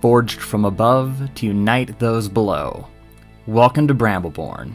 forged from above to unite those below. Welcome to Brambleborn.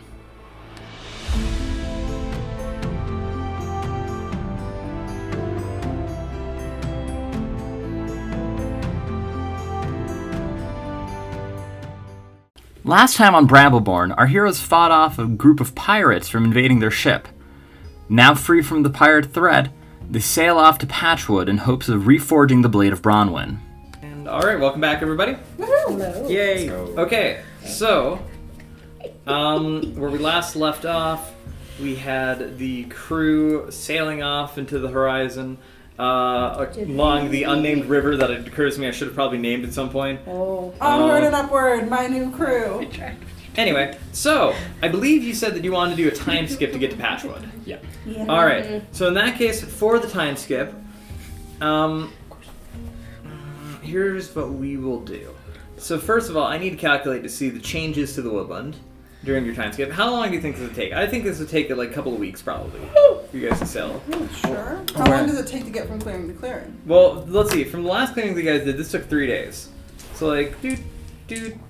Last time on Brambleborn, our heroes fought off a group of pirates from invading their ship. Now free from the pirate threat, they sail off to Patchwood in hopes of reforging the Blade of Bronwyn. And alright, welcome back everybody. Hello. Yay! Okay, so, where we last left off, we had the crew sailing off into the horizon along the unnamed river that it occurs to me I should have probably named at some point. Oh. Onward and upward, my new crew. Anyway, so, I believe you said that you wanted to do a time skip to get to Patchwood. Yeah. Alright, so in that case, for the time skip, here's what we will do. So first of all, I need to calculate to see the changes to the woodland during your time skip. How long do you think this would take? I think this would take like a couple of weeks probably for you guys to sail. Sure. How long does it take to get from clearing to clearing? Well, let's see. From the last clearing that you guys did, this took 3 days. So like, 3,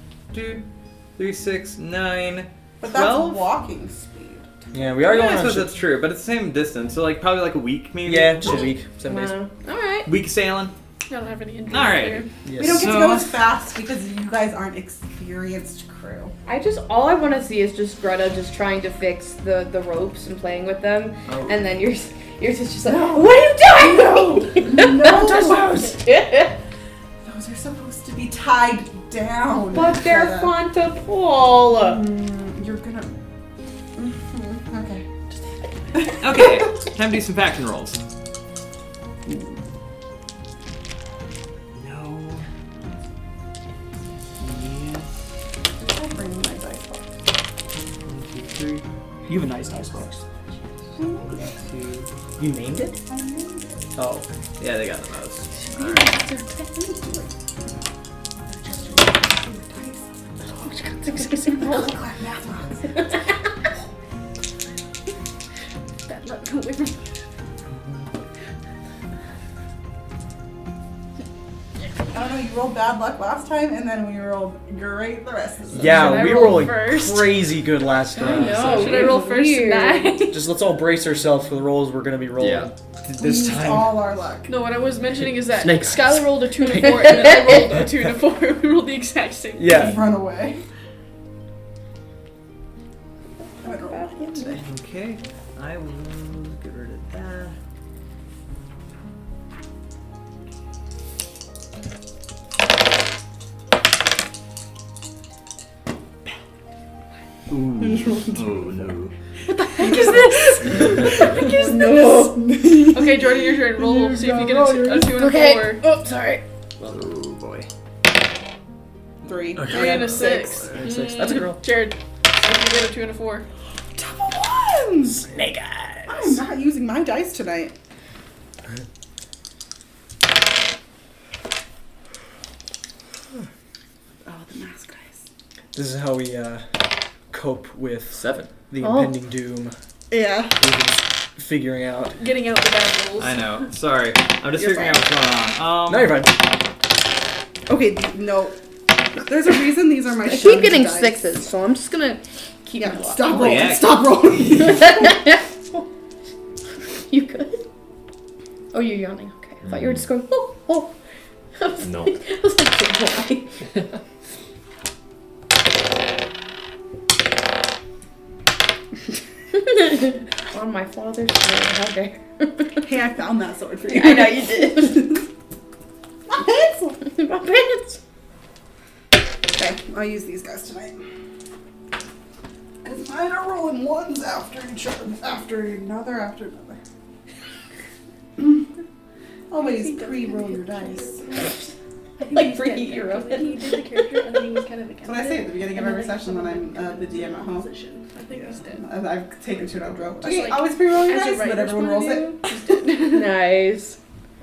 6, 9, But 12? that's walking speed. Yeah, we are Yeah, going I on suppose ship. that's true, but it's the same distance. So like probably like a week maybe. Yeah, just a week, 7 days. Alright. Week of sailing. I don't have any injuries. Alright. here. Yes. We don't get to So- go as fast because you guys aren't experienced crew. All I want to see is just Greta just trying to fix the ropes and playing with them. Oh. And then yours just like, what are you doing? No. Those Those are supposed to be tied down. But they're Greta. fun to pull. You're gonna... Okay. Okay, time to do some faction rolls. No. Yes. I'll bring my dice box. 1, 2, 3. You have a nice dice box. 1, 2. You named it? I named it. Oh. Yeah, they got the most. I don't know, you rolled bad luck last time, and then we rolled great the rest of the Yeah, Should I we roll rolling first? crazy good last round. know. Should I roll first Weird. tonight? Just let's all brace ourselves for the rolls we're gonna be rolling Yeah. We this used time. all our luck. No, what I was mentioning is that Snake Skylar eyes. rolled a 2 and a 4, and then I rolled a 2 and a 4. We rolled the exact same. Yeah. Run away. I would roll one today. Okay, I will get rid of that. Oh no. Okay, Jordan, your turn. Roll. See if you get a 2 and a 4. Oh, sorry. Oh boy. 3. 3 and a 6. Six. That's a good roll. Jared, see if you get a 2 and a 4. Double ones! Snake eyes. I'm not using my dice tonight. Oh, the mask dice. This is how we cope with 7. the Oh. impending doom. Yeah. We're just figuring out. Getting out the bad rolls. I know. Sorry. I'm just You're figuring out what's going on. No, you're fine. Okay, no. There's a reason these are my I keep shunned getting dice. 6s, so I'm just gonna keep Yeah, them stop Holy rolling. heck. Stop rolling. You good? Oh, you're yawning. Okay. I thought you were just going, oh. I was No. like, I was like, why? On my father's sword, how dare. Hey, I found that sword for you. I know you did. My pencil. My pants. Okay, I'll use these guys tonight. Because mine are rolling ones after each other, after another. Always pre-roll your dice. Like preheat your oven. He did the character, and then he was kind of against That's what I say at the beginning of every session when I'm the DM at home. Position. I think he's dead. I've taken to an outro. Just Okay, like, always pre-roll your As a dice, but writer's everyone rolls point it. of view, Nice.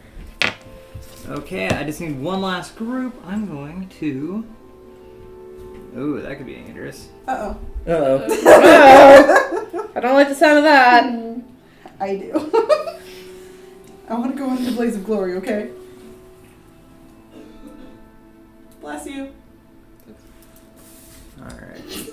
Okay, I just need one last group. I'm going to. Ooh, that could be dangerous. Uh-oh. Uh-oh. Oh, I don't like the sound of that. I do. I want to go into the blaze of glory, okay? Bless you. Alright.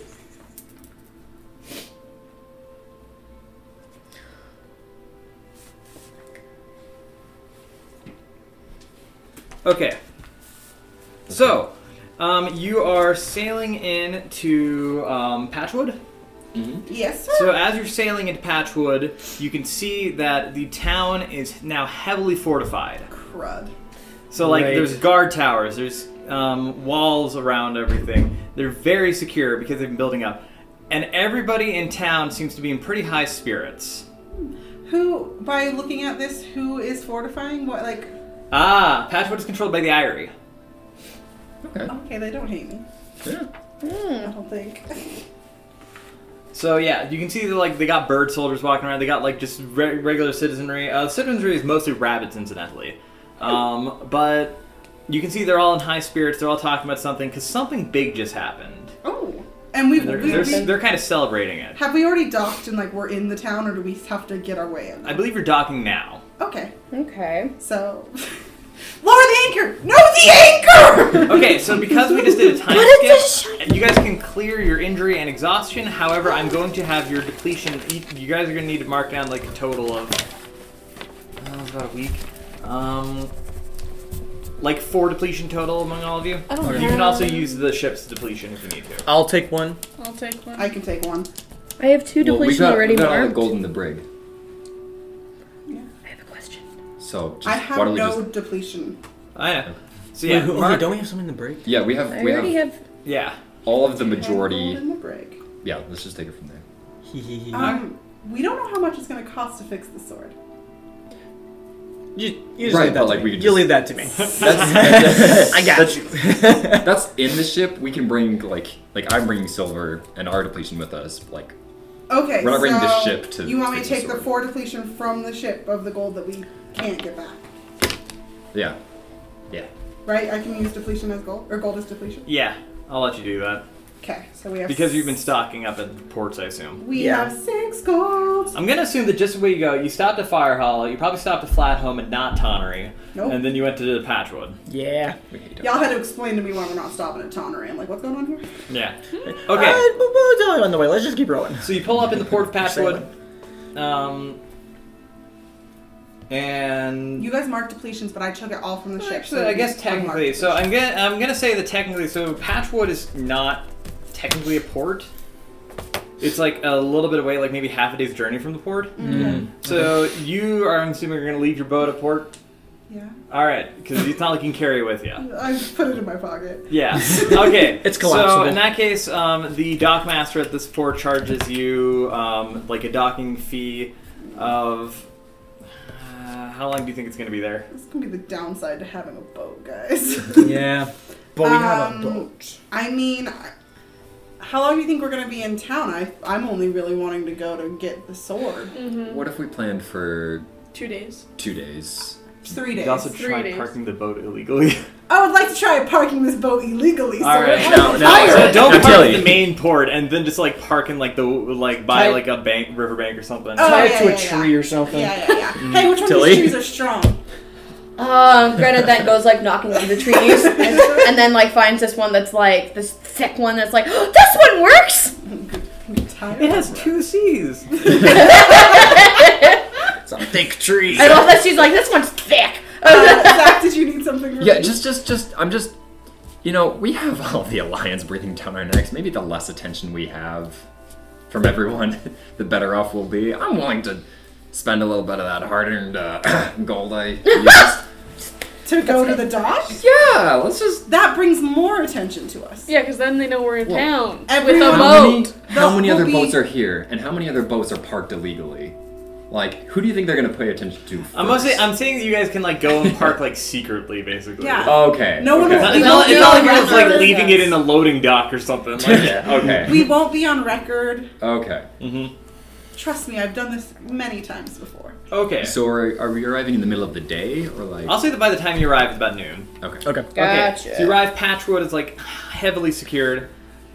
Okay. So, you are sailing into Patchwood. Yes, sir. So as you're sailing into Patchwood, you can see that the town is now heavily fortified. Crud. So like Right. there's guard towers, there's walls around everything. They're very secure because they've been building up. And everybody in town seems to be in pretty high spirits. Who, by looking at this, who is fortifying? What, like... Patchwood is controlled by the Eyrie. Okay. Okay, they don't hate me. Yeah. I don't think. So yeah, you can see that like they got bird soldiers walking around. They got like just regular citizenry. Citizenry is mostly rabbits, incidentally. But you can see they're all in high spirits. They're all talking about something because something big just happened. Oh. And we've... They're kind of celebrating it. Have we already docked and, like, we're in the town, or do we have to get our way in? I believe you're docking now. Okay. Okay. So... Lower the anchor! No, the anchor! Okay, so because we just did a time skip, you guys can clear your injury and exhaustion. However, I'm going to have your depletion. You guys are going to need to mark down like a total of about a week. Like 4 depletion total among all of you. I don't You can know. also use the ship's depletion if you need to. I'll take one. I'll take one. I can take one. I have 2 Well, depletion already we got all the marked. gold in the brig. I have a question. So just, I why have don't we no just... depletion. I know. So Wait, yeah, who, mark, don't we have some in the break? Yeah, we have I already have. yeah. all of the Gold majority. in the brig. Yeah, let's just take it from there. We don't know how much it's going to cost to fix the sword. You just Right, leave that but, to like, me. we could You just- leave that to me. That's, I got you. that's in the ship. We can bring like I'm bringing silver and our depletion with us. Like Okay, We're not bringing the so ship to you want me to fix the take the sword. 4 depletion from the ship of the gold that we can't get back. yeah, Right? I can use depletion as gold? Or gold as depletion? Yeah, I'll let you do that. Okay, so we have... Because you've been stocking up at ports, I assume. We Yeah. have 6 gold! I'm gonna assume that just where you go, you stopped at Fire Hall, you probably stopped at Flatholm and not Tonnery, Nope. and then you went to Patchwood. Yeah. we hate Y'all had to explain to me why we're not stopping at Tonnery. I'm like, what's going on here? Yeah. Okay. Okay, We'll tell you on the way. Let's just keep rolling. so you pull up in the port of Patchwood, and You guys marked depletions, but I took it all from the ship. actually, so I guess you technically, unmarked so depletion. I'm gonna say that technically, so Patchwood is not technically a port. It's like a little bit away, like maybe half a day's journey from the port. So you are, I'm assuming, you're gonna leave your boat at port. Yeah. All right, because it's not like you can carry it with you. I just put it in my pocket. Yeah. Okay. It's So collapsible. in that case, the dockmaster at this port charges you like a docking fee of. How long do you think it's going to be there? This is going to be the downside to having a boat, guys. Yeah. But we have a Um, boat. I mean, how long do you think we're going to be in town? I'm only really wanting to go to get the sword. What if we planned for 2 days. 2 days? 3 days. You also 3 try days. parking the boat illegally. I would like to try parking this boat illegally. All right. No, So don't Now, park Tilly. at the main port and then just like park in like the like by Tie- like a bank, riverbank or something. Oh, Tie it yeah, to a yeah, tree yeah. or something. Yeah. Hey, which one of Tilly? these trees are strong? Greta then goes like knocking on the trees and then like finds this one that's like this thick one that's like, oh, this one works! It has 2 C's. It's a thick tree. I love that she's like, this one's thick. Zach, did you need something from Yeah, me? I'm just, you know, we have all the Alliance breathing down our necks. Maybe the less attention we have from everyone, the better off we'll be. I'm willing to spend a little bit of that hard-earned gold I used. To go to the dock? Yeah, let's just... That brings more attention to us. Yeah, because then they know we're in Well, town with a everyone- boat. How many We'll other be- boats are here, and how many other boats are parked illegally? Like, who do you think they're gonna pay attention to first? I'm saying that you guys can like go and park like secretly, basically. Yeah. Okay. No one okay. will- It's not We like won't you're be just like on leaving record. it in a loading dock or something. Like, Yeah, okay. We won't be on record. Okay. Trust me, I've done this many times before. Okay. So are we arriving in the middle of the day, or like... I'll say that by the time you arrive, it's about noon. Okay. Okay. Gotcha. Okay. So you arrive, Patchwood is like heavily secured,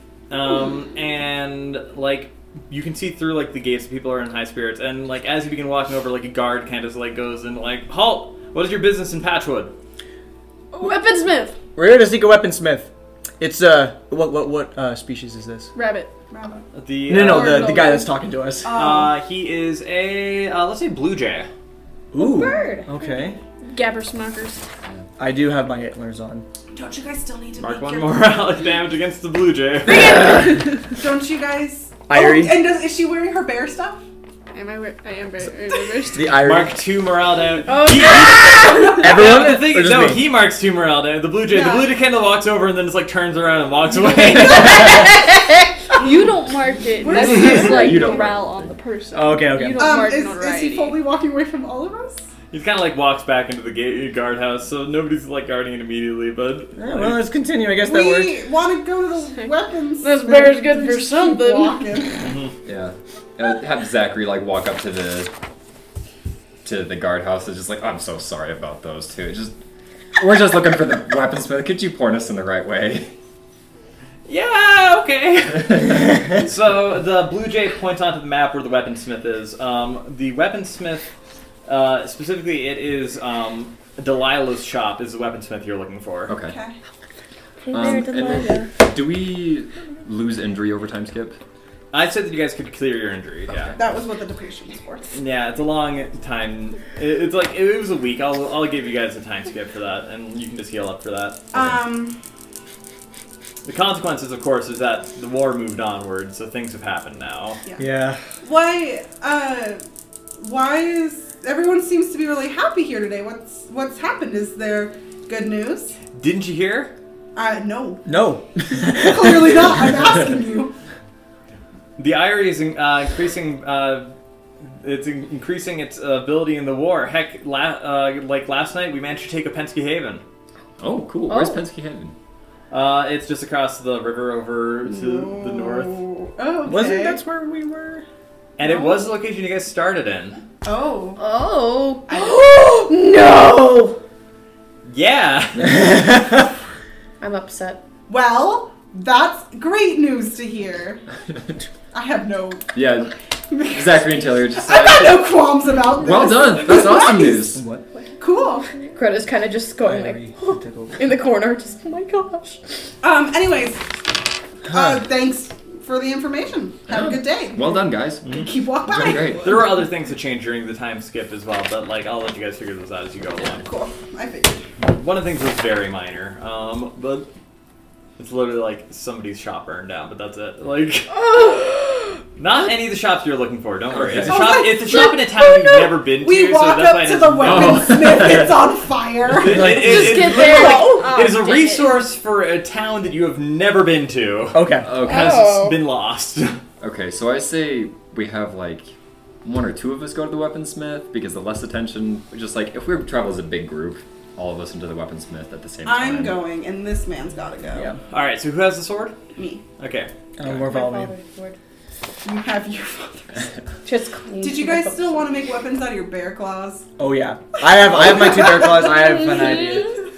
and like you can see through like the gates. People are in high spirits, and like as you begin walking over, like a guard kind of like goes and like, halt! What is your business in Patchwood? Weaponsmith. We're here to seek a weaponsmith. It's what species is this? Rabbit. The The guy that's talking to us. he is a let's say blue jay. Ooh. Bird. Okay. Gabber smokers. I do have my antlers on. Don't you guys still need to Mark make one your... morale damage against the blue jay. Don't you guys... Irie. Oh, and is she wearing her bear stuff? I am very The Irie. Mark 2 morale damage. Everyone? The thing Or is, just no, me? he marks 2 morale damage. The blue jay kind of walks over and then just like turns around and walks away. You don't mark it. Where's That's he? just like You don't morale on the person. Oh, okay. You don't mark Is notoriety. he fully walking away from all of us? He kind of like walks back into the guardhouse, so nobody's like guarding it immediately. But Yeah, well, let's continue. I guess that worked. We want to go to the weapons. This bear's good for Just keep something. walking. Yeah. Have Zachary like walk up to the guardhouse and just like, I'm so sorry about those two. We're just looking for the weaponsmith. Could you point us in the right way? yeah, okay. So the blue jay points onto the map where the weaponsmith is. The weaponsmith, specifically, it is Delilah's shop. Is the weaponsmith you're looking for? Okay. Okay. Hey there, And Delilah. do we lose injury over time skip? I'd say that you guys could clear your injury. Yeah. That was what the depletion was for. Yeah, it's a long time. It's like it was a week. I'll give you guys a time skip for that, and you can just heal up for that. The consequences, of course, is that the war moved onward, so things have happened now. Yeah. Why is everyone seems to be really happy here today? What's happened? Is there good news? Didn't you hear? No. No. Clearly not. I'm asking you. The Irie is increasing. It's increasing its ability in the war. Heck, like last night, we managed to take a Penske Haven. Oh, cool. Where's Penske Haven? It's just across the river over to the north, Oh, okay. Wasn't that's where we were? and it was the location you guys started in. Oh. Oh. No! Yeah. I'm upset. Well, that's great news to hear. I have no. Yeah. Zachary and Taylor just I've got no qualms about this. well done. That's awesome news. What? Cool. Greta's kind of just going like in the corner, just oh my gosh. Anyways, thanks for the information. Have a good day. Well done, guys. Keep walking Doing by. great. There were other things that changed during the time skip as well, but like I'll let you guys figure those out as you go along. Cool. I figured. One of the things was very minor, but it's literally like somebody's shop burned down, but that's it. Like, not any of the shops you're looking for. Don't worry. It's a Okay. shop. It's a shop in a town you've never been to. We so walk that's why up it to the doesn't- weaponsmith. It's on fire. Just It's get literally there. like- it is a dang it. resource for a town that you have never been to. Okay. Okay. Has Oh. been lost. Okay, so I say we have like one or two of us go to the weaponsmith because the less attention, just like if we travel as a big group, all of us into the weaponsmith at the same time. I'm going, and this man's gotta go. Yeah. All right. So who has the sword? Me. Okay. More follow me. You have your father's. Just clean. Did you guys still want to make weapons out of your bear claws? Oh yeah. I have my 2 bear claws. I have an idea.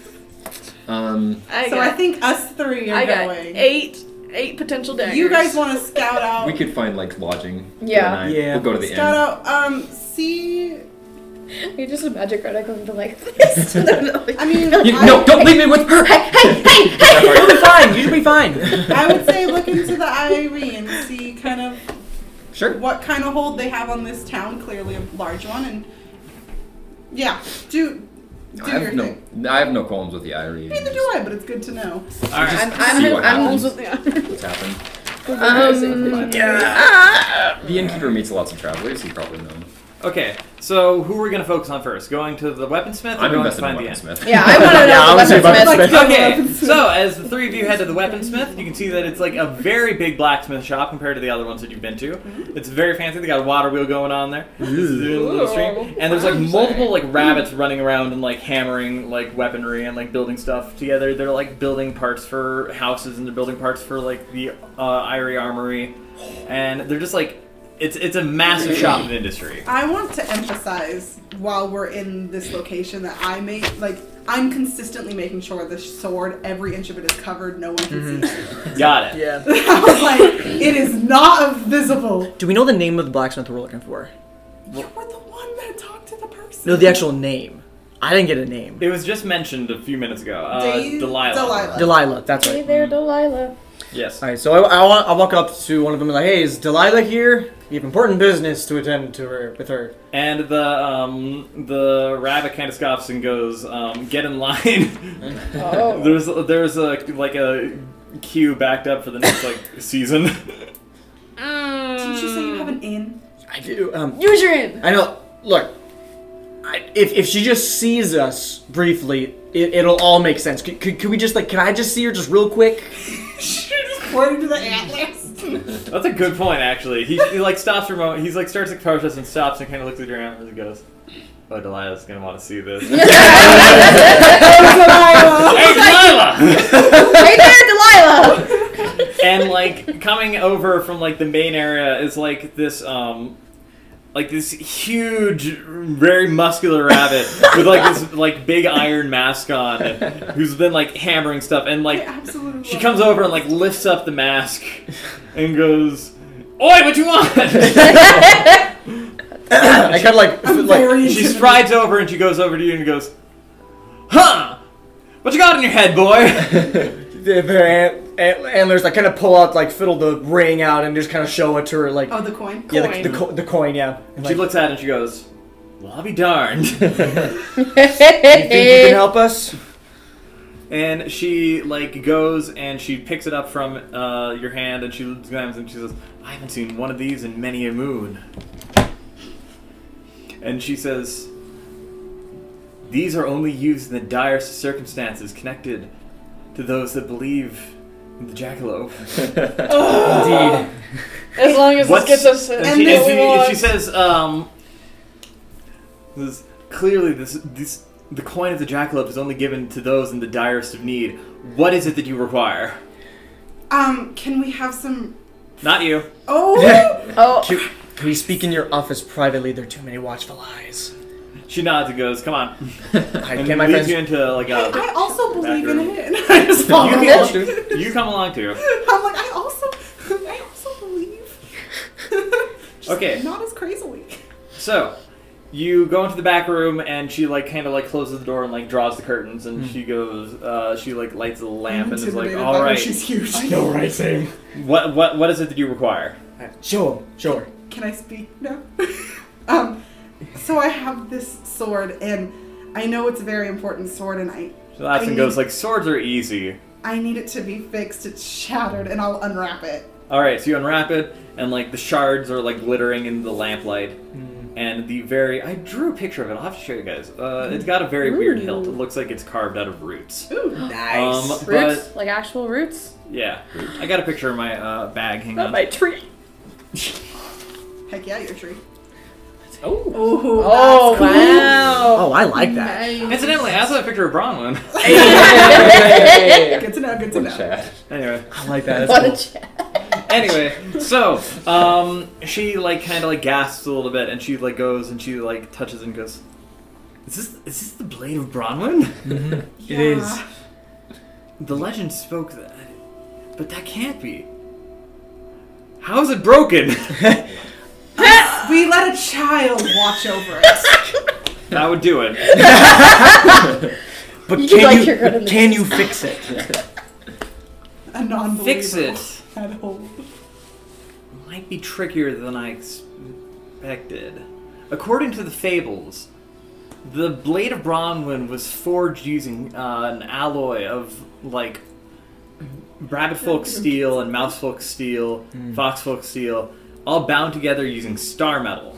I think us three are I got going. eight potential daggers. You guys want to scout out? We could find like lodging. for the Yeah. night. Yeah. We'll go to the scout inn. out. See. You just imagine Greta going to like this. I mean, No, don't leave me with her. You'll be fine. You'll be fine. I would say look into the Irie and see kind of Sure. what kind of hold they have on this town. Clearly a large one, and yeah, do I your have thing. I have no qualms with the Irie. Neither do I, but it's good to know. All right. See what happens. with the What's happened? Yeah. The innkeeper meets lots of travelers. You probably know. Okay. So who are we gonna focus on first? Going to the weaponsmith or I'm going to invested in find the inn? weaponsmith. Yeah, I want to Yeah, I know would say the weaponsmith. weaponsmith. Go Okay, weaponsmith. so as the three of you head to the weaponsmith, you can see that it's like a very big blacksmith shop compared to the other ones that you've been to. It's very fancy. They got a water wheel going on there. This is a little stream. And there's like multiple like rabbits running around and like hammering like weaponry and like building stuff together. They're like building parts for houses and they're building parts for like the Irie Armory. And they're just like it's a massive shop of industry. I want to emphasize while we're in this location that I'm consistently making sure the sword, every inch of it is covered, no one can see it. Got it. Yeah. I was like, it is not visible. Do we know the name of the blacksmith we're looking for? You were the one that talked to the person. No, the actual name. I didn't get a name. It was just mentioned a few minutes ago. Delilah. Delilah. Delilah, that's Hey right. there, Delilah. Yes. Alright, so I walk up to one of them and like, hey, is Delilah here? We have important business to attend to her with her. And the rabbit kind of scoffs and goes, "Get in line." Oh. There's a queue backed up for the next season. Didn't you say you have an inn? I do. Use your in. I know. Look, if she just sees us briefly, it'll all make sense. Could we just can I just see her just real quick? Pointing to the antlers. That's a good point, actually. He stops for a moment. He's starts to protest and stops and kind of looks at your antlers and goes, "Oh, Delilah's gonna want to see this." Hey, Delilah! Hey there, Delilah. And coming over from the main area is this this huge, very muscular rabbit with this big iron mask on, who's been hammering stuff, and I absolutely she love comes it. over and lifts up the mask and goes, "Oi, what you want?" I kind of very She strides over and she goes over to you and goes, "Huh? What you got in your head, boy?" their antlers kind of pull out fiddle the ring out and just kind of show it to her Oh, the coin? yeah Coin. the coin yeah. And, She looks at it and she goes, "Well, I'll be darned." you think you can help us? And she goes and she picks it up from your hand and she examines and she says, "I haven't seen one of these in many a moon." And she says, "These are only used in the direst circumstances connected to those that believe in the jackalope." Indeed. As long as this gets us And what she, we and want. she says, clearly the coin of the jackalope is only given to those in the direst of need. What is it that you require?" Can we have some... Not you. Oh! Oh. Can we speak in your office privately? There are too many watchful eyes. She nods and goes, "Come on." I And can my leads friends. you into I also believe in bathroom. it. I just follow You, it. you come along too. I'm like, I also believe. Just Okay. Not as crazily. So, you go into the back room and she kind of closes the door and draws the curtains and she goes, she lights a lamp and is Intimidated by "All her. right, She's huge. know, right? Same. what is it that you require?" Show her. Can I speak now? So I have this sword, and I know it's a very important sword, and She laughs and goes "Swords are easy." I need it to be fixed. It's shattered, and I'll unwrap it. All right, so you unwrap it and the shards are glittering in the lamplight. And I drew a picture of it. I'll have to show you guys. It's got a very weird hilt. It looks like it's carved out of roots. Ooh, Nice. Roots? But Like actual roots? yeah, I got a picture in my bag. Hang Not on. my tree. heck yeah, your tree. Oh. Oh, Oh, that's cool. wow. Oh, I like that. Incidentally, I also have a picture of Bronwyn. Good to know. Good to know. Chad. Anyway. I like that. What That's a cool. chat. Anyway, so she kind of gasps a little bit, and she goes and she touches and goes, "Is this the blade of Bronwyn?" It is. The legend spoke that, but that can't be. How is it broken? We let a child watch over it. That would do it. But You like your good in the can you fix it? A non-believer Fix it. at home. Might be trickier than I expected. According to the fables, the blade of Bronwyn was forged using an alloy of rabbitfolk steel and mousefolk steel, foxfolk steel, all bound together using star metal.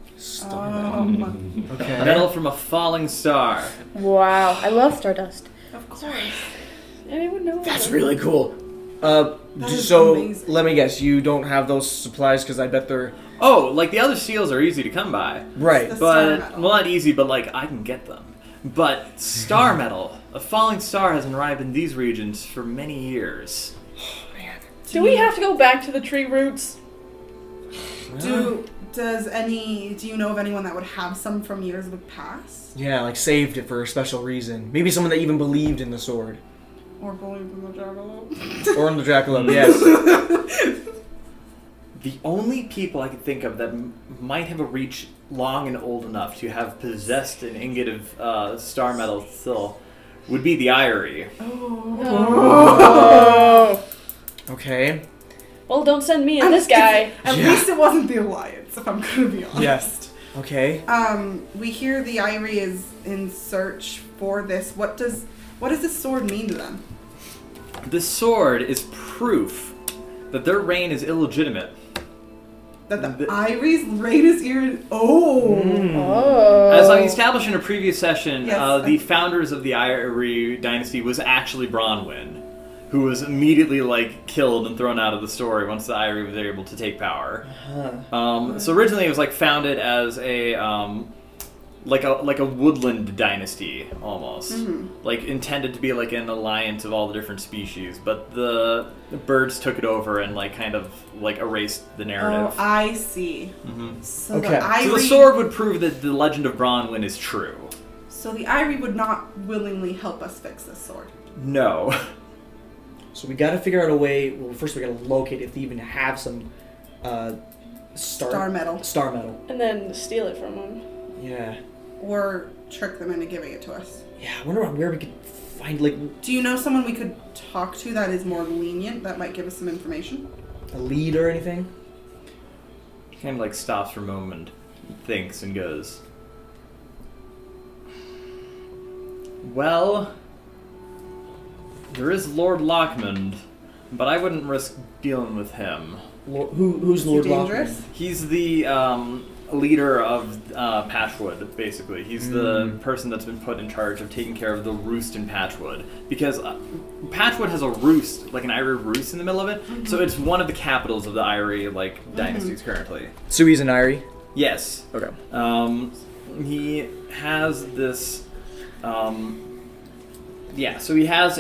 Okay. Metal from a falling star. Wow. I love Stardust. Of course. Anyone know? That's really cool. is So amazing. let me guess, you don't have those supplies because I bet they're Oh, the other seals are easy to come by. right. The star But, metal. well, not easy, but I can get them. But star metal, a falling star hasn't arrived in these regions for many years. Do we have to go back to the tree roots? Do you know of anyone that would have some from years past? Yeah, saved it for a special reason. Maybe someone that even believed in the sword Or believed in the jackalope? or in the jackalope. Yes. The only people I could think of that might have a reach long and old enough to have possessed an ingot of star metal still would be the Irie. Okay. Well, don't send me and this guy. At least it wasn't the Alliance, if I'm gonna be honest. Yes. Okay. We hear the Irie is in search for this. What does this sword mean to them? The sword is proof that their reign is illegitimate. That the Irie's reign is Oh. As I established in a previous session, Yes. the founders of the Irie dynasty was actually Bronwyn, who was immediately killed and thrown out of the story once the Irie was able to take power. So originally it was founded as a like a woodland dynasty almost, intended to be an alliance of all the different species, but the birds took it over and kind of erased the narrative. Oh, I see. So Okay. the Irie, So the sword would prove that the legend of Bronwyn is true. So the Irie would not willingly help us fix this sword. No. So we got to figure out a way. Well, first we got to locate if they even have some Star metal. Star metal. And then steal it from him. Yeah. Or trick them into giving it to us. Yeah. I wonder where we could find Do you know someone we could talk to that is more lenient, that might give us some information? a lead or anything. He kind of stops for a moment, thinks, and goes, well, there is Lord Lockmond, but I wouldn't risk dealing with him. Who's Is he Lord dangerous? Lockman? He's the leader of Patchwood, basically. He's the person that's been put in charge of taking care of the roost in Patchwood. Because Patchwood has a roost, an Irie roost in the middle of it, so it's one of the capitals of the Irie, dynasties currently. So he's an Irie. Yes. Okay. He has this, so he has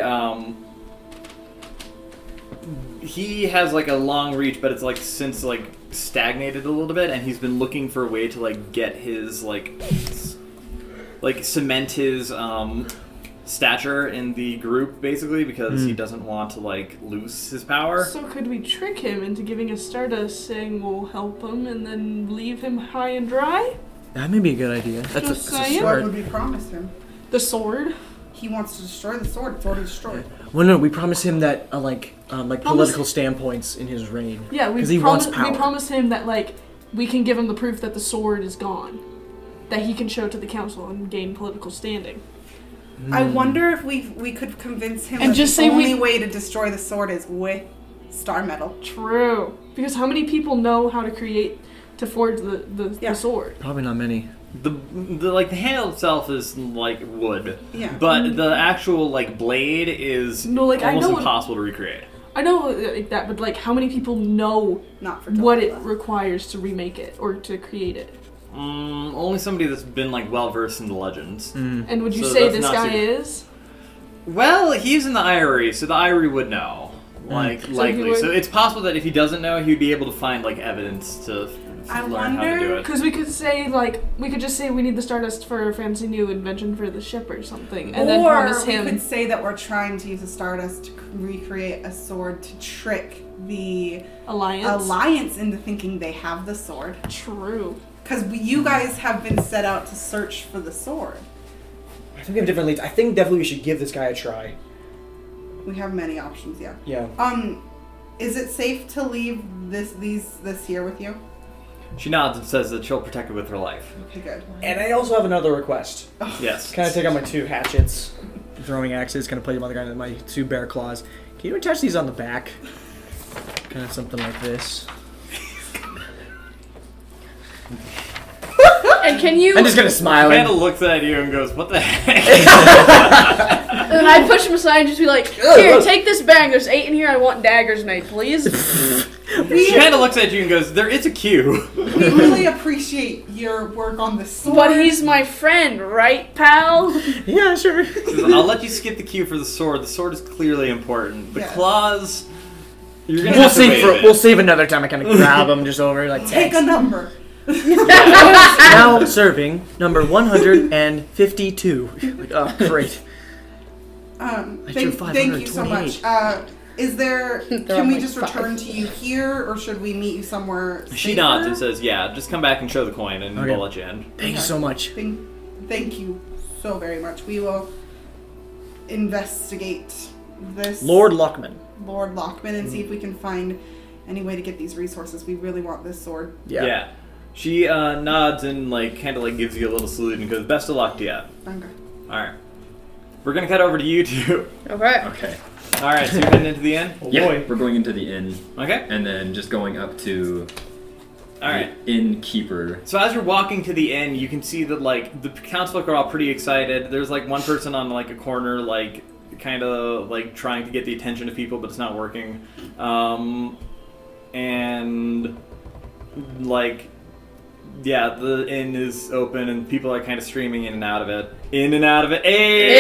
a long reach, but it's since stagnated a little bit, and he's been looking for a way to get his cement his stature in the group, basically, because he doesn't want to lose his power. So could we trick him into giving us Stardust, saying we'll help him, and then leave him high and dry? That may be a good idea. That's Just saying. What would we promise him? The sword? He wants to destroy the sword. It's already destroyed. Well, no, we promised him that political standpoints in his reign. Yeah, we 'Cause he wants we power. promised him that we can give him the proof that the sword is gone, that he can show to the council and gain political standing. I wonder if we could convince him And that just the say only we- way to destroy the sword is with star metal. True, because how many people know how to forge the sword? Probably not many. The handle itself is wood, Yeah. but the actual blade is No, I almost know impossible to recreate. I know that, but how many people know Not for what it Delilah. requires to remake it or to create it? Only somebody that's been well versed in the legends. And would you So say that's this not guy super- is? Well, he's in the Irie, so the Irie would know, likely. would- So it's possible that if he doesn't know, he'd be able to find evidence to I learn how to do wonder- it. Because we could say we could just say we need the Stardust for a fancy new invention for the ship or something, and then or promise we him. could say that we're trying to use the stardust to recreate a sword to trick the alliance into thinking they have the sword. True. Because you guys have been set out to search for the sword. I think we have different leads. I think definitely we should give this guy a try. We have many options, yeah. Yeah. Is it safe to leave this here with you? She nods and says that she'll protect it with her life. Okay, good. And I also have another request. Yes. Kind of take out my 2 hatchets, throwing axes, kind of play them on the ground with my 2 bear claws. Can you attach these on the back? Kind of something like this. And can you? I'm just gonna smile. Amanda looks at you and goes, "What the heck?" And I push him aside and just be like, "Here, take this bag. There's 8 in here. I want daggers, mate, please." She kind of looks at you and goes, "There is a queue." We really appreciate your work on the sword. But he's my friend, right, pal? Yeah, sure. I'll let you skip the queue for the sword. The sword is clearly important. The Yeah. claws, you're gonna We'll have to wait a save bit. we'll save another time. I kind of grab him just over like Take a number. now serving number 152. Like, oh, great. Thank you so much. Is there? They're Can on, we like, just 5. return to you here, or should we meet you somewhere? She safer? nods and says, "Yeah, just come back and show the coin, and Okay. we'll let you in." Thank you so much. Thank you so very much. We will investigate this, Lord Luckman. Lord Lockman, and see if we can find any way to get these resources. We really want this sword. Yeah. She nods and like kind of like gives you a little salute and goes, "Best of luck to you." Okay. All right. We're gonna cut over to you two. Okay. Okay. All right. So you're heading into the inn. Yeah, boy. we're going into the inn Okay. and then just going up to All right. the innkeeper. So as you're walking to the inn, you can see that like the townsfolk are all pretty excited. There's like one person on like a corner, like kind of like trying to get the attention of people, but it's not working. And like, yeah, the inn is open and people are kind of streaming in and out of it. In and out of it.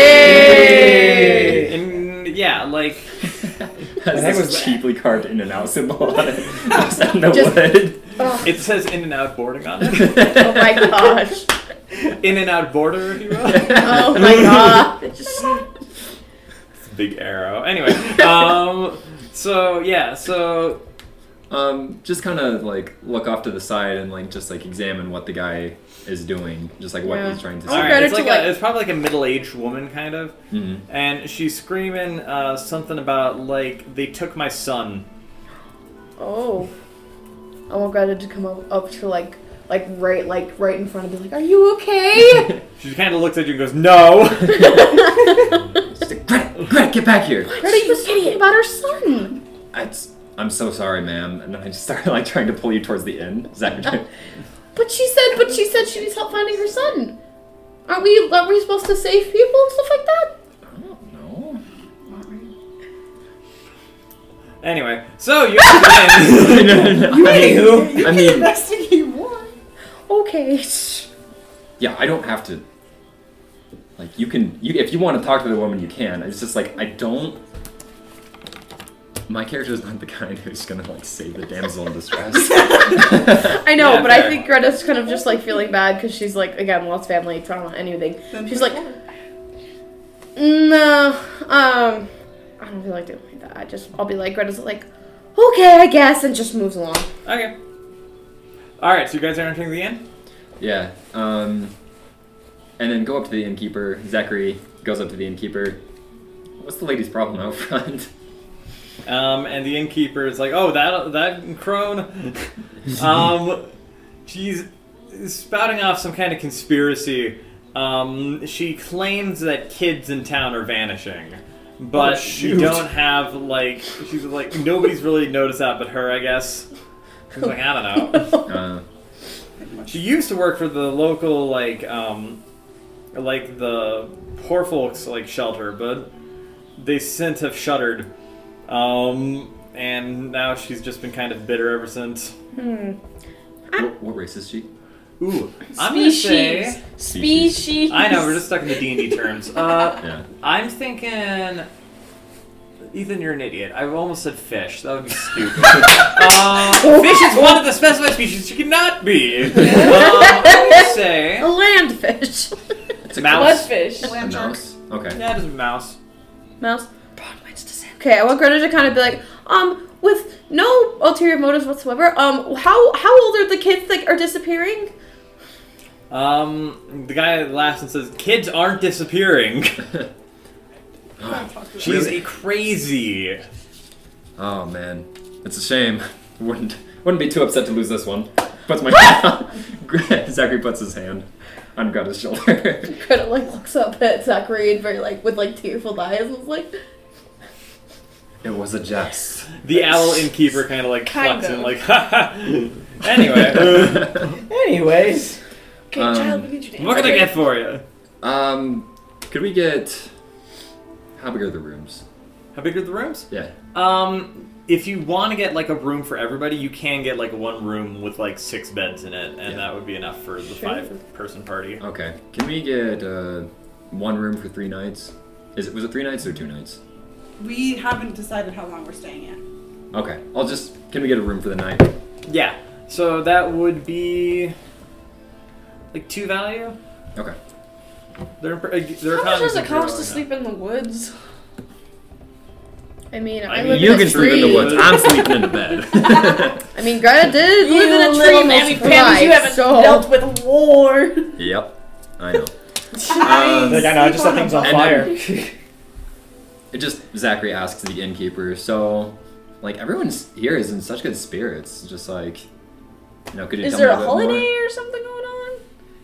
Hey! And yeah, like Has That this was- cheaply carved in and out symbol on it. Just in the Just- wood. Oh, it says in and out boarding on it. oh my gosh. In and out border, if you will. Oh my god. It just. Big arrow. Anyway, so yeah, so Just kind of like look off to the side and like just like examine what the guy is doing, just like what Yeah. he's trying to Oh, say. all Alright. right, it's to, like like- it's probably like a middle-aged woman kind of, Mhm. and she's screaming something about like they took my son. Oh. I want Greta to come up to like right in front of me, like, are you okay? She kind of looks at you and goes, "No." She's like, Greta, get back here! Greta, you idiot about her son. I'm so sorry, ma'am. And then I just started like trying to pull you towards the inn. Zach, But she said she needs help finding her son. Aren't we supposed to save people and stuff like that? I don't know. Anyway, so you guys No. I mean, Investigate what? Okay. yeah, I don't have to. Like, you can, if you want to talk to the woman, you can. It's just like I don't. My character is not the kind who's gonna like save the damsel in distress. I know, Yeah, but fair. I think Greta's kind of just like feeling bad because she's like, again, lost family trauma, anything. Then She's push like, forward. no, I don't feel like doing like that. I'll be like, Greta's like, okay, I guess, and just moves along. okay. All right, so you guys are entering the inn. Yeah. And then go up to the innkeeper. Zachary goes up to the innkeeper. What's the lady's problem out front? And the innkeeper is like, "Oh, that crone." She's spouting off some kind of conspiracy. She claims that kids in town are vanishing, but shoot. you don't have like. She's like, nobody's really noticed that, but her, I guess. She's like, I don't know. She used to work for the local like the poor folks like shelter, but they since have shuttered. And now she's just been kind of bitter ever since. What race is she? Ooh, I'm gonna say. Species. I know we're just stuck in the D&D terms. Yeah. I'm thinking. Ethan, you're an idiot. I almost said fish. That would be stupid. Fish is one of the specified species you cannot be. I'm gonna say A landfish. It's a mouse. Bloodfish. A Land shark. mouse? Okay. Yeah, just a mouse. Mouse. Okay, I want Greta to kind of be like, with no ulterior motives whatsoever. How old are the kids that are disappearing? The guy laughs and says, "Kids aren't disappearing. She's a crazy." Oh man, it's a shame. Wouldn't be too upset to lose this one. Puts my hand. Zachary puts his hand on Greta's shoulder. Greta like looks up at Zachary and very like with like tearful eyes and is like, It was a jest. The owl innkeeper kind of like Kind flex and of. like, haha. Anyway, Anyways, Okay, Um, child, we need you to what can I get for you? Could we get? How big are the rooms? How big are the rooms? Yeah. If you want to get like a room for everybody, you can get like one room with like 6 beds in it, and Yeah. that would be enough for the 5-person party. Okay. Can we get one room for 3 nights? Was it 3 nights or 2 nights? We haven't decided how long we're staying yet. Okay. Can we get a room for the night? Yeah. So that would be like 2 value. Okay. They're How much does it cost to sleep in the woods? I mean, I I mean, live You in can a sleep in tree. the woods. I'm sleeping in the bed. I mean, Greta did live in a tree little most mammy of her pants, you life, haven't so... dealt with war. Yep, I know. Like, I know, I just set things on And fire. It just Zachary asks the innkeeper, so like everyone's here is in such good spirits. Just like, could you Is tell there me a a bit holiday more? or something going on?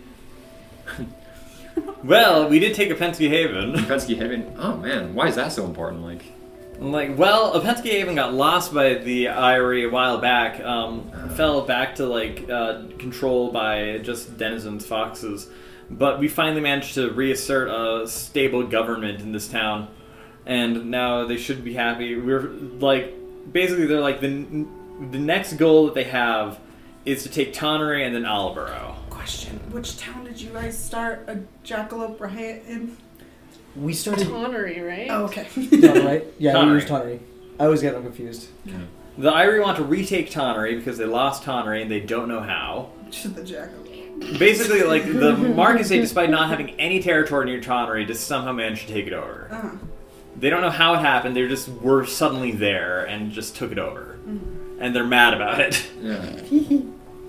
Well, we did take a Penske Haven. Pensky Haven. Oh man, why is that so important? Like, A Penske Haven got lost by the Eyrie a while back. Fell back to control by just denizens, foxes. But we finally managed to reassert a stable government in this town, and now they should be happy. We're basically they're like the next goal that they have is to take Tonnery and then Aldborough. Question: which town did you guys start a jackalope riot in? We started. Tonnery, right? Oh, okay. Is that right? Yeah, we Tonnery. used Tonnery. I always get them confused. The Eyrie want to retake Tonnery because they lost Tonnery and they don't know how. To the jackalope. Basically, the Marquisate, despite not having any territory near Tonnery, just somehow managed to take it over. Uh-huh. They don't know how it happened. They just were suddenly there and just took it over, and they're mad about it. yeah.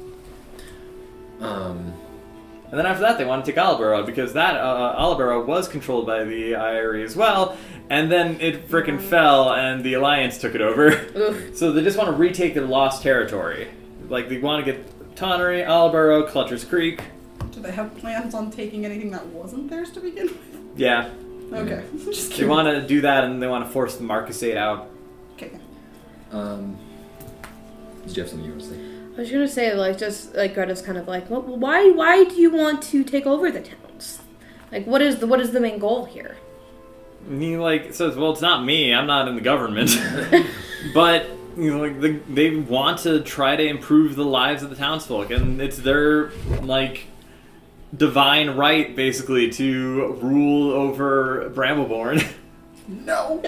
And then after that, they want to take Aldborough because that Aldborough was controlled by the Eyrie as well, and then it frickin' fell, and the Alliance took it over. Oof. So they just want to retake their lost territory. They want to get Tonnery, Aldborough, Clutcher's Creek. Do they have plans on taking anything that wasn't theirs to begin with? Yeah, Okay. Just they curious. want to do that, and they want to force the Marquisate out. Okay. Did you have something you want to say? I was gonna say, just Greta's kind of like, well, why do you want to take over the towns? What is the main goal here? And he says, "Well, it's not me. I'm not in the government." But they want to try to improve the lives of the townsfolk, and it's their divine right, basically, to rule over Brambleborn. No.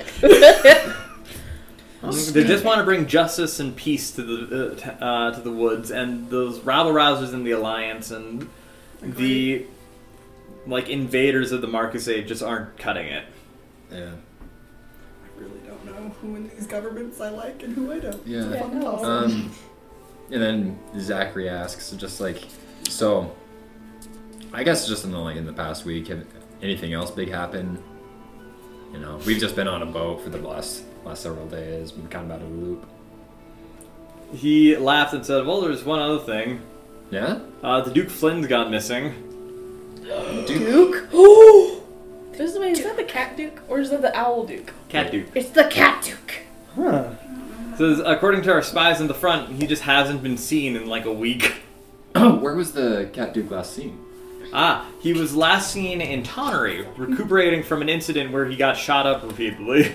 They just want to bring justice and peace to the woods, and those rabble-rousers in the Alliance and the invaders of the Marquisate just aren't cutting it. Yeah. I really don't know who in these governments I like and who I don't. Yeah. It's a fun toss. And then Zachary asks, so I guess just in the past week, have anything else big happen? We've just been on a boat for the last several days, been kind of out of the loop. He laughed and said, "Well, there's one other thing. Yeah? The Duke Flynn's gone missing." Duke? Is that the cat duke or is that the owl duke? Cat Duke. It's the cat Duke. Huh. Says, according to our spies in the front, he just hasn't been seen in a week. Where was the Cat Duke last seen? He was last seen in Tonnery, recuperating from an incident where he got shot up repeatedly.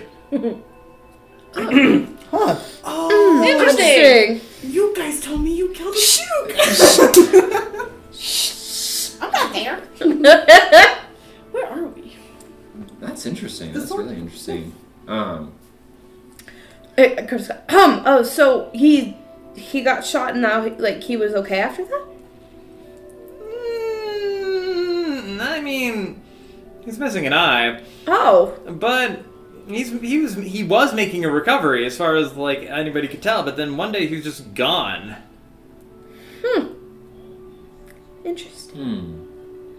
Huh. Oh, Interesting. you guys told me you killed a Duke. I'm not there. Where are we? That's interesting. The That's sword- really interesting. Oh, so he got shot and now he was okay after that? I mean, he's missing an eye, Oh. but he was making a recovery as far as anybody could tell. But then one day he was just gone. Interesting.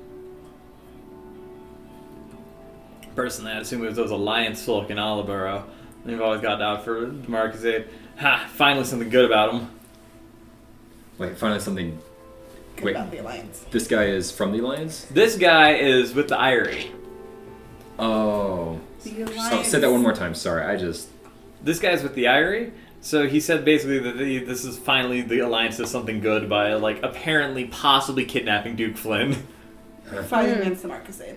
Personally, I'd assume it was those Alliance folk in Aldborough. They've always got out for the Marquisate. Ha! Finally, something good about him. Wait, finally something. Wait, About the Alliance. this guy is from the Alliance? This guy is with the Eyrie. Oh. The So, Alliance. say that one more time. Sorry, I just. This guy's with the Eyrie. So he said basically that this is finally the Alliance does something good by apparently possibly kidnapping Duke Flynn. Fighting against the Marquisate.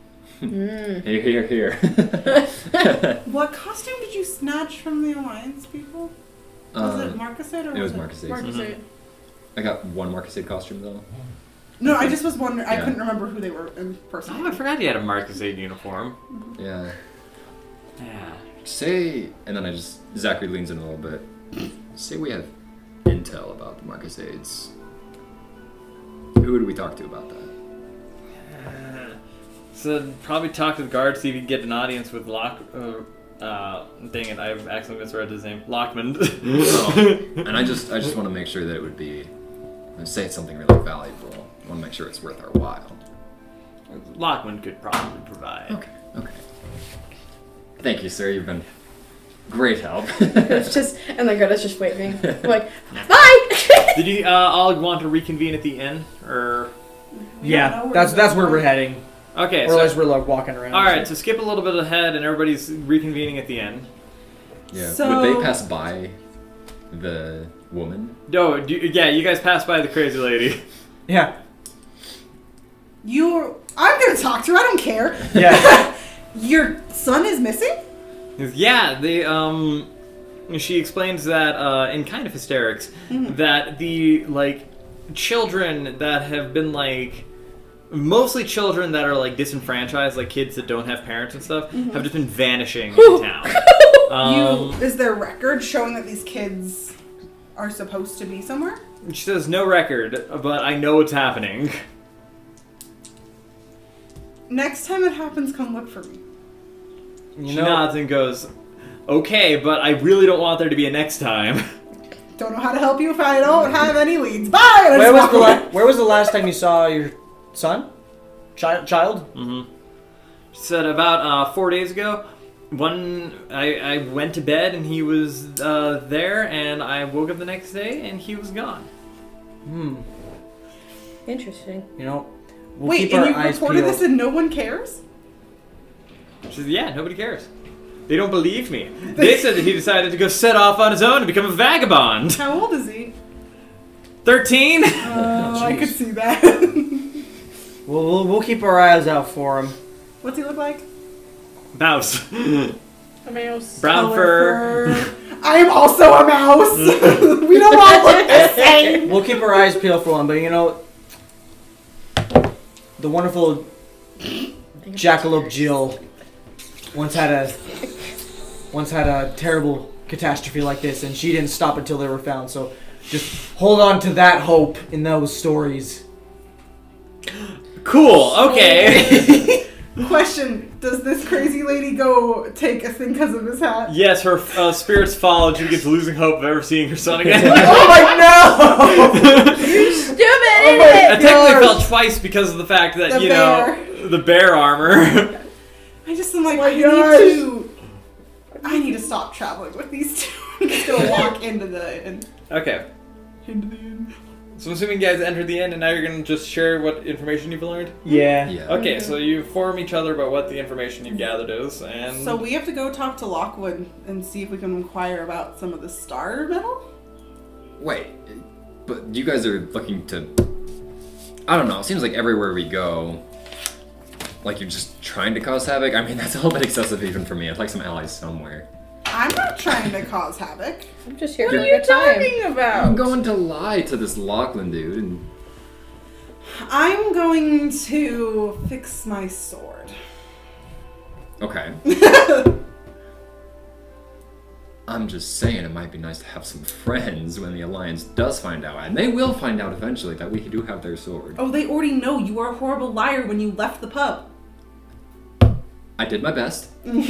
Here. What costume did you snatch from the Alliance people? Was it Marquisate or It was it? Marcus Ace. Marquisate. I got one Marcus Ace costume though. No, I just was wondering. I Yeah. couldn't remember who they were in person. Oh, I forgot he had a Marquisate uniform. Yeah. Yeah. Say, and then Zachary leans in a little bit. Say we have intel about the Marcus Aids. Who would we talk to about that? So probably talk to the guards, see if you can get an audience with Dang it, I've accidentally misread his name. Lockman. And I just want to make sure that it would be, say it's something really valuable. I want to make sure it's worth our while. Lockman could probably provide. Okay. Thank you, sir. You've been great help. It's just, and then Greta's just waving. I'm like, bye! Did you all want to reconvene at the inn, or? Yeah, that's where we're heading. Okay, Or so as we're like walking around. all right, so skip a little bit ahead, and everybody's reconvening at the inn. Yeah. So- Would they pass by the woman? No, yeah, you guys passed by the crazy lady. Yeah. I'm gonna talk to her. I don't care. Yeah. Your son is missing? Yeah, she explains that in kind of hysterics that the children that have been mostly children that are disenfranchised, like kids that don't have parents and stuff, have just been vanishing in town. Is there record showing that these kids are supposed to be somewhere? She says no record, but I know it's happening. Next time it happens, come look for me. She nods and goes, okay, but I really don't want there to be a next time. Don't know how to help you if I don't have any leads. Bye! Where was the last time you saw your son? Child? Mm-hmm. She said about 4 days ago, I went to bed and he was there, and I woke up the next day and he was gone. Interesting. You know, we'll Wait, keep and our you eyes reported peeled. this and no one cares? She said, yeah, nobody cares. They don't believe me. They said that he decided to go set off on his own and become a vagabond. How old is he? 13? I could see that. We'll keep our eyes out for him. What's he look like? Mouse. A mouse. Brown fur. I am also a mouse. We don't all look the same. We'll keep our eyes peeled for him, but you know, the wonderful Jackalope Jill once had a terrible catastrophe like this, and she didn't stop until they were found. So just hold on to that hope in those stories. Cool, okay. Question, does this crazy lady go take a thing because of his hat? Yes, her spirits fall and she begins losing hope of ever seeing her son again. Oh my no! Stupid Oh idiot! I technically fell twice because of the fact that, the bear armor. I just am like, my I need to stop traveling with these two. I'm just gonna walk into the inn. Okay. Into the inn. So I'm assuming you guys entered the inn and now you're going to just share what information you've learned? Yeah. Yeah. Okay, so you inform each other about what the information you've gathered is, and... So we have to go talk to Lockwood and see if we can inquire about some of the star metal? Wait, but you guys are looking to... I don't know, it seems like everywhere we go, like you're just trying to cause havoc. I mean, that's a little bit excessive even for me. I'd like some allies somewhere. I'm not trying to cause havoc. I'm just here What for are a you good time. talking about? I'm going to lie to this Lachlan dude and... I'm going to fix my sword. Okay. I'm just saying it might be nice to have some friends when the Alliance does find out, and they will find out eventually that we do have their sword. Oh, they already know you were a horrible liar when you left the pub. I did my best.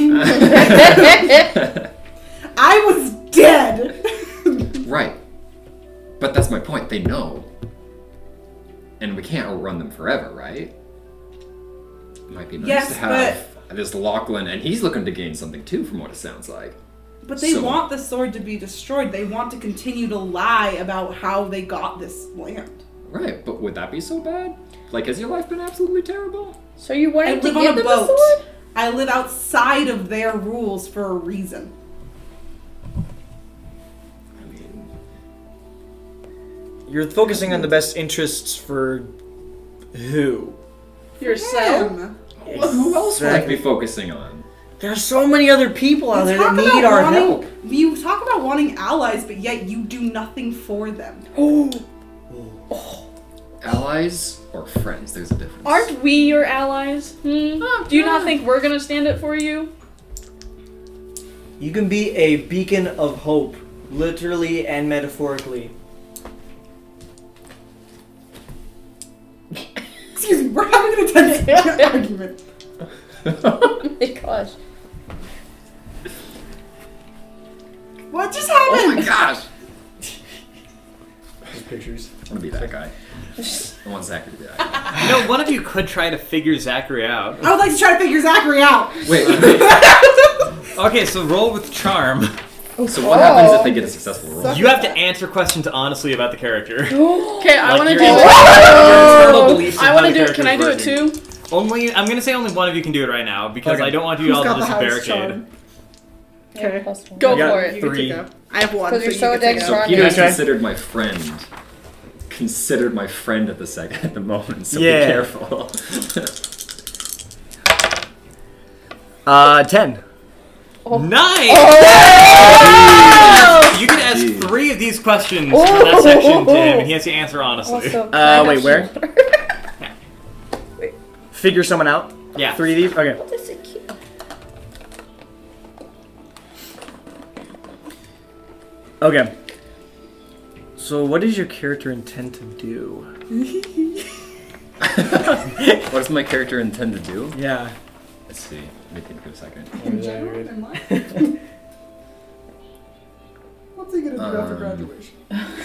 I was dead. Right. But that's my point, they know. And we can't outrun them forever, right? It might be nice Yes, to have this Lachlan, and he's looking to gain something too, from what it sounds like. But they So- want the sword to be destroyed. They want to continue to lie about how they got this land. Right, but would that be so bad? Like, has your life been absolutely terrible? So you I wanted to live on give a them boat. the sword? I live outside of their rules for a reason. I mean, You're focusing on the best interests for who? Yourself? Him. who else would I be focusing on? There are so many other people out there that Talk need about our wanting- help. You talk about wanting allies, but yet you do nothing for them. Allies or friends? There's a difference. Aren't we your allies? Do you not think we're gonna stand up for you? You can be a beacon of hope, literally and metaphorically. Excuse me, we're having an intense argument. Oh my gosh. What just Oh happened? my gosh! There's pictures. I want to be that guy. I want Zachary to be that guy. You know, one of you could try to figure Zachary out. I would like to try to figure Zachary out. Wait. Okay, so roll with charm. So what happens if they get a successful roll? You have to answer questions honestly about the character. Okay, I Like want to your do internal beliefs of I how want to the do it. Can I do it character's too? Only, I'm gonna say only one of you can do it right now because Okay. I don't want you Who's all to got the just highest barricade. charm? Okay. Plus one. Go I got for it. You Three. get to go. I have one. 'Cause you're you so get to go. dexterous. So Charming. Peter is Okay. considered my friend. Considered my friend at the moment, so Yeah. be careful. 10. Nice! You can ask Jeez. 3 of these questions for that section to him, and he has to answer honestly. Also, Wait, where? Figure someone out? Yeah. 3 of these? Okay. This is cute. Okay. So what does your character intend to do? What does my character intend to do? Yeah. Let's see. Let me think for a second. In general, in life. What's he gonna do after graduation?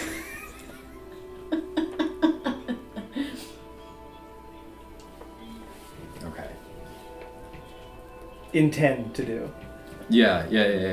Okay. Intend to do. Yeah.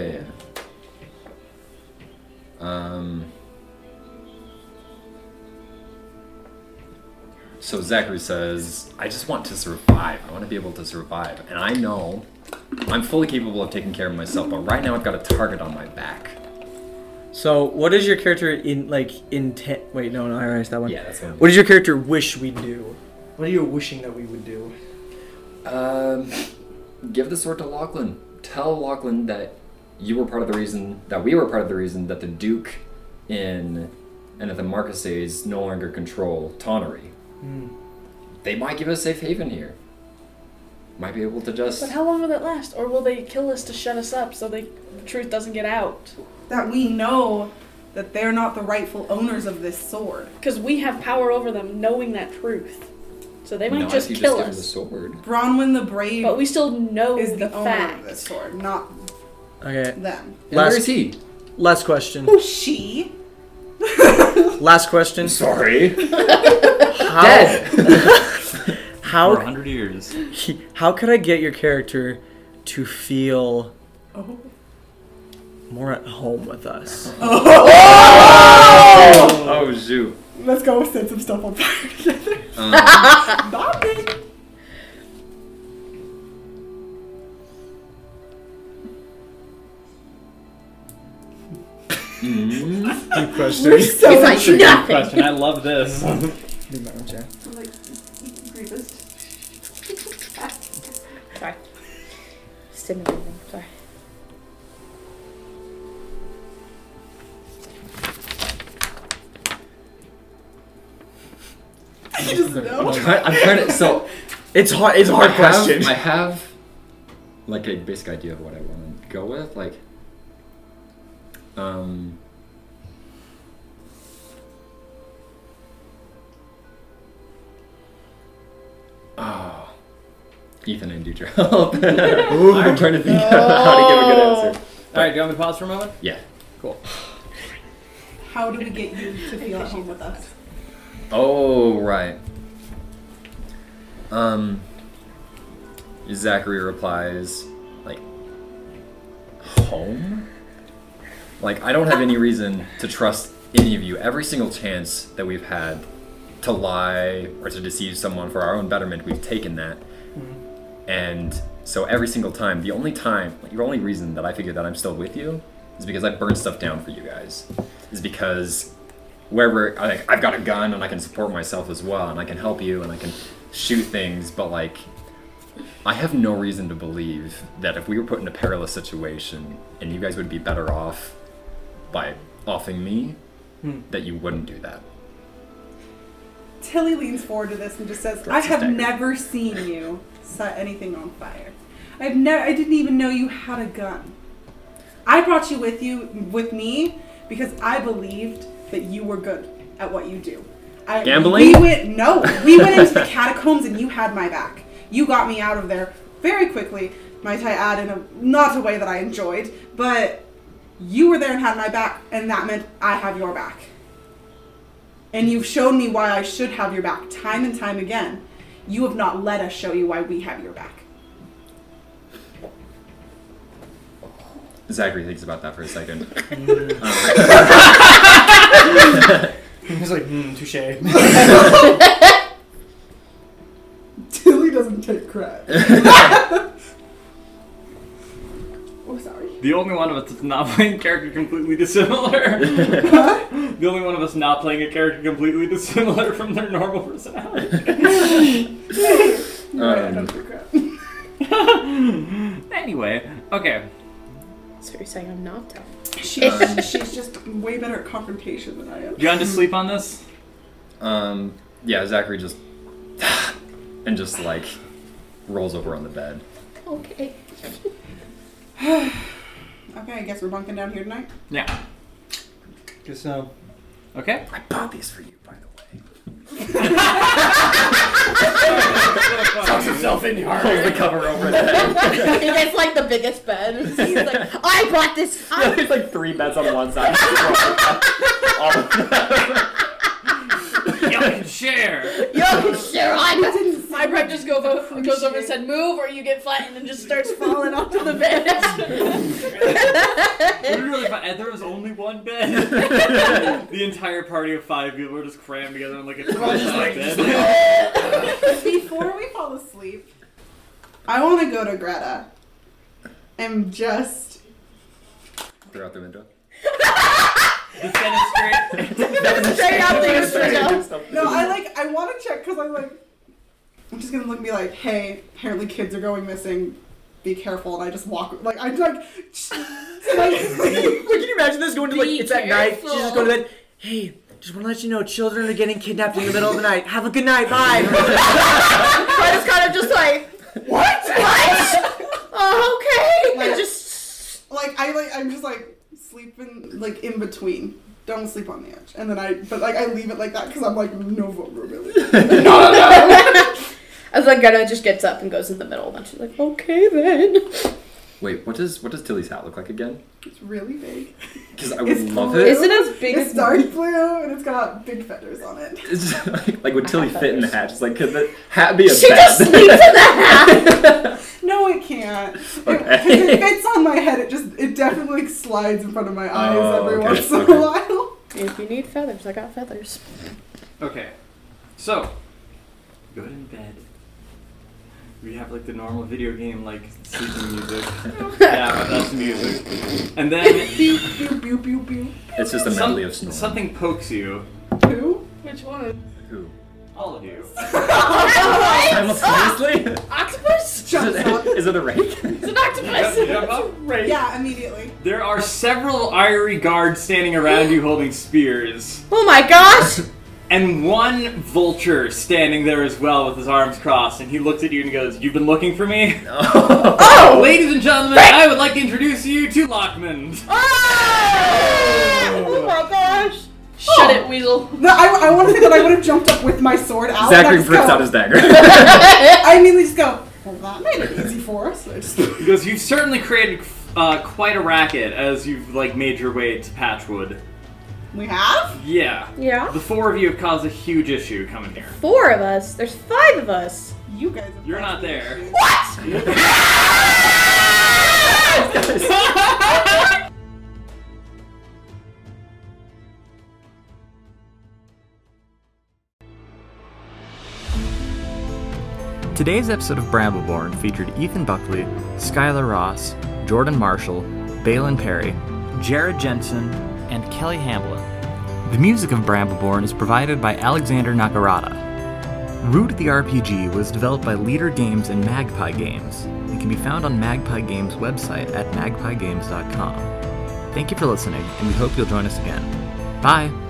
So Zachary says, I just want to survive. I want to be able to survive. And I know I'm fully capable of taking care of myself, but right now I've got a target on my back. So what is your character intent? Wait, no, I erased that one. Yeah, that's What does your character wish we do? What are you wishing that we would do? Give the sword to Lachlan. Tell Lachlan that you were part of the reason, that we were part of the reason that the Duke and at the Marquesas no longer control Tonnery. They might give us safe haven here. Might be able to just... But how long will it last? Or will they kill us to shut us up so the truth doesn't get out? That we know that they're not the rightful owners of this sword. Because we have power over them knowing that truth. So they might Not just if you kill give him the us. sword. Bronwyn the Brave But we still know is the the owner fact. of this sword, not Okay. them. And where is he? Last question. She? Last question. Sorry. How? For how? 100 years. How could I get your character to feel Oh. more at home with us? Oh, shoot. Let's go set some stuff on fire together. Not me. Good question. We're so It's like intrigued. nothing. Question. I love this. Be my own chair. Like, Grievous. Sorry. Stimulating. Sorry. You just know. I'm trying to... So... It's hard. It's a hard question. I have like a basic idea of what I want to go with. Like, oh, Ethan and Dutra. I'm trying to think how to give a good answer. Alright, do you want me to pause for a moment? Yeah. Cool. How do we get you to feel at home with us? Oh, right. Zachary replies, like, home? Like, I don't have any reason to trust any of you. Every single chance that we've had to lie or to deceive someone for our own betterment, we've taken that. And so every single time, the only reason that I figure that I'm still with you is because I burned stuff down for you guys. Is because wherever, I've got a gun and I can support myself as well, and I can help you and I can shoot things, but like, I have no reason to believe that if we were put in a perilous situation and you guys would be better off by offing me, that you wouldn't do that. Tilly leans forward to this and just says, That's I have hysterical. never seen you set anything on fire. I didn't even know you had a gun. I brought you with me because I believed that you were good at what you do. Gambling? We went into the catacombs and you had my back. You got me out of there very quickly, might I add, in not a way that I enjoyed, but You were there and had my back, and that meant I have your back. And you've shown me why I should have your back time and time again. You have not let us show you why we have your back. Zachary thinks about that for a second. He's like, touche. Tilly doesn't take credit. Oh, sorry. The only one of us that's not playing a character completely dissimilar. The only one of us not playing a character completely dissimilar from their normal personality. I don't take credit. Anyway, okay. So you're saying I'm not tough? She's just way better at confrontation than I am. Do you want to sleep on this? Yeah, Zachary just and just like rolls over on the bed. Okay. Okay, I guess we're bunking down here tonight. Yeah. Guess so. Okay. I bought these for you, by the way. Tucks himself in hard. Pulls the cover over the head. He gets like the biggest bed. He's like, I bought this. There's like 3 beds on one side. All of them. You can share. Yo, sure, My bread just goes over and said move, or you get flattened and just starts falling onto the bed. Literally, and there was only one bed. The entire party of 5 people were just crammed together in like a 12-side bed. Before we fall asleep, I want to go to Greta and just... Throw out the window. Defenestrate. Straight out the window. No, I want to check because I'm just going to look and be like, hey, apparently kids are going missing. Be careful. And I just walk, Can you imagine this going to it's at night, she's just going to bed, hey, just want to let you know, children are getting kidnapped in the middle of the night. Have a good night, bye. I was kind of just like, what? Oh, okay. I'm just sleeping in between. Don't sleep on the edge. And then I leave it like that because I'm like, no vulnerability. I was like, Greta just gets up and goes in the middle, and she's like, okay then. Wait, what does Tilly's hat look like again? It's really big. Because I would It's love blue. it. Is it as big It's as dark blue and it's got big feathers on it. It's just like would Tilly fit in the hat? Just like, could the hat be a She bed? just sleeps in the hat. No, it can't. Okay. It fits on my head. It definitely slides in front of my eyes every okay, once in okay. a while. If you need feathers, I got feathers. Okay. So, go in bed. We have the normal video game sleeping music. Yeah, but that's music. And then Pew, pew, pew, pew, pew. It's just a medley of snoring. something pokes you. Who? Which one? Who? All of you. Simultaneously? Octopus? Jumps up. Is it a rake? It's an octopus. You jump up? Yeah, immediately. There are several Irie guards standing around you holding spears. Oh my gosh! And one vulture standing there as well with his arms crossed, and he looks at you and goes, "You've been looking for me?" Oh! Ladies and gentlemen, I would like to introduce you to Lockman. Oh my gosh! Shut it, Weasel. No, I want to say that I would have jumped up with my sword out. Zachary and I rips just out go- his dagger. I immediately just go, well, that made it easy for us. I just... He goes, "You've certainly created quite a racket as you've made your way to Patchwood." We have? Yeah. Yeah? The 4 of you have caused a huge issue coming here. 4 of us. There's 5 of us. You guys have You're not caused there. issues. What? Today's episode of Brambleborn featured Ethan Buckley, Skylar Ross, Jordan Marshall, Balin Perry, Jared Jensen, and Kelly Hamblin. The music of Brambleborn is provided by Alexander Nakarada. Root the RPG was developed by Leader Games and Magpie Games and can be found on Magpie Games' website at magpiegames.com. Thank you for listening, and we hope you'll join us again. Bye!